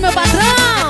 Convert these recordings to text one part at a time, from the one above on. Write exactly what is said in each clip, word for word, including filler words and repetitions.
meu patrão.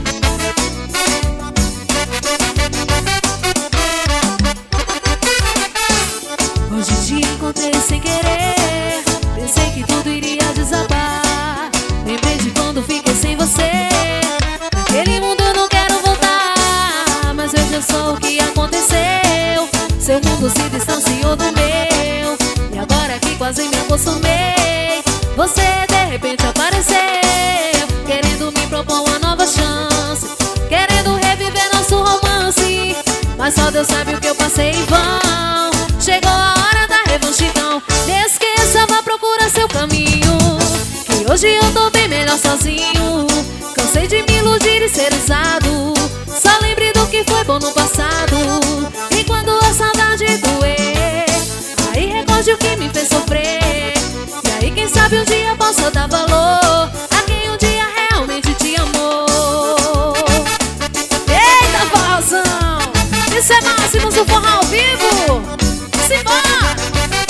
Hoje te encontrei sem querer, pensei que tudo iria desabar. Lembrei de quando fiquei sem você, naquele mundo eu não quero voltar. Mas veja só o que aconteceu, seu mundo se distanciou do meu. E agora que quase me acostumei, você de repente apareceu, querendo me propor uma nova chance, querendo reviver nosso romance. Mas só Deus sabe o que eu passei em vão. Chegou a hora da revanche então, me esqueça, vá procurar seu caminho, que hoje eu tô bem melhor sozinho. Cansei de me iludir e ser usado, só lembre do que foi bom no passado. E quando a saudade doer, aí recorde o que me fez sofrer. E aí quem sabe um dia possa dar valor a quem um dia realmente te amou. Eita, forrozão! Isso é Máximos do Forró ao vivo! Simbora!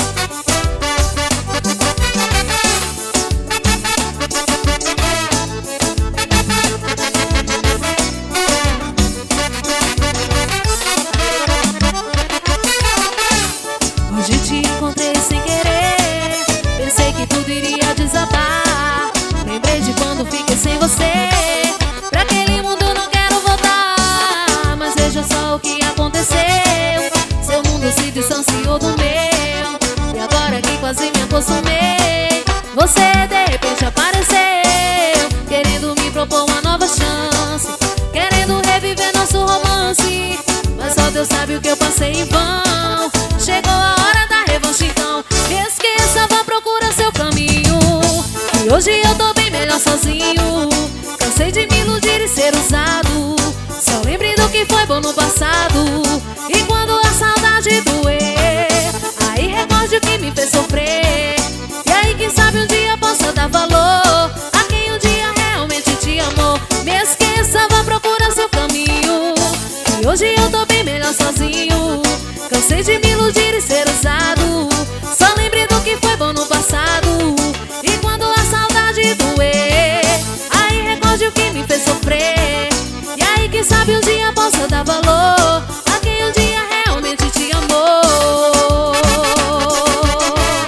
Hoje te encontrei sem querer, pensei que tudo iria desabar. Lembrei de quando fiquei sem você, pra aquele mundo eu não quero voltar. Mas veja só o que aconteceu, seu mundo se distanciou do meu. E agora que quase me acostumei, você de repente apareceu, querendo me propor uma nova chance, querendo reviver nosso romance. Mas só Deus sabe o que eu passei em vão. Chegou a hora da revanche então, me esqueça, vá procurar seu caminho, e hoje eu tô bem melhor sozinho. Cansei de me iludir e ser usado, só lembre do que foi bom no passado. E quando a saudade doer, aí recorde o que me fez sofrer. E aí quem sabe um dia possa dar valor a quem um dia realmente te amou. Me esqueça, vá procurar seu caminho, e hoje eu tô bem melhor sozinho. Cansei de me iludir e ser usado, só lembre do que foi bom no passado. E quando a saudade doer, aí recorde o que me fez sofrer. E aí quem sabe um dia possa dar valor a quem um dia realmente te amou.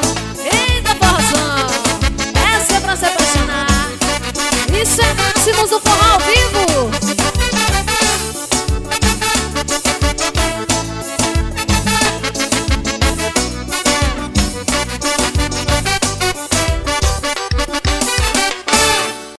Eita, forrozão, essa é pra se apaixonar. Isso é Máximos do